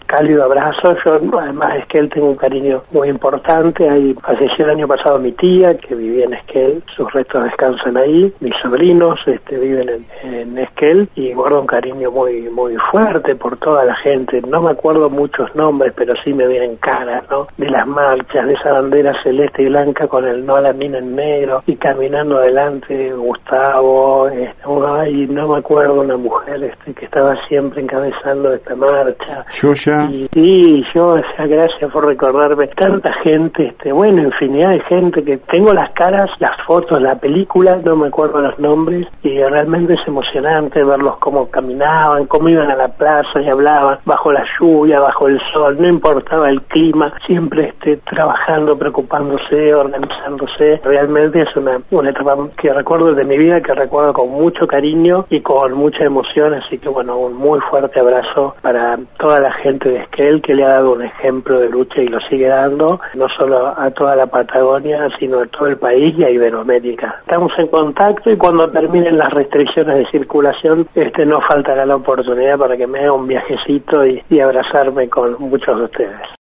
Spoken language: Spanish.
cálido abrazo. Yo, además, Esquel tengo un cariño muy importante. Ahí falleció el año pasado mi tía, que vivía en Esquel, sus restos descansan ahí. Mis sobrinos viven en Esquel, y guardo un cariño muy muy fuerte por toda la gente. No me acuerdo muchos nombres, pero sí me vienen caras, ¿no? De las marchas, de esa bandera celeste y blanca con el no a la mina en negro, y caminando adelante Gustavo, y no me acuerdo una mujer que estaba siempre encabezando esta marcha. Yo ya. Y yo, gracias por recordarme. Tanta gente, bueno, infinidad de gente que tengo las caras, las fotos, la película, no me acuerdo los nombres, y realmente es emocionante verlos cómo caminaban, cómo iban a la plaza y hablaban bajo la lluvia, bajo el sol, no importaba el clima, siempre trabajando, preocupándose, organizándose. Realmente es una etapa que recuerdo de mi vida, que recuerdo con mucho cariño y con mucha emoción, así que bueno, un muy fuerte abrazo para toda la gente de Esquel, que le ha dado un ejemplo de lucha y lo sigue dando, no solo a toda la Patagonia, sino a todo el país y a Iberoamérica. Estamos en contacto, y cuando terminen las restricciones de circulación, no faltará la oportunidad para que me haga un viajecito y abrazarme con muchos de ustedes.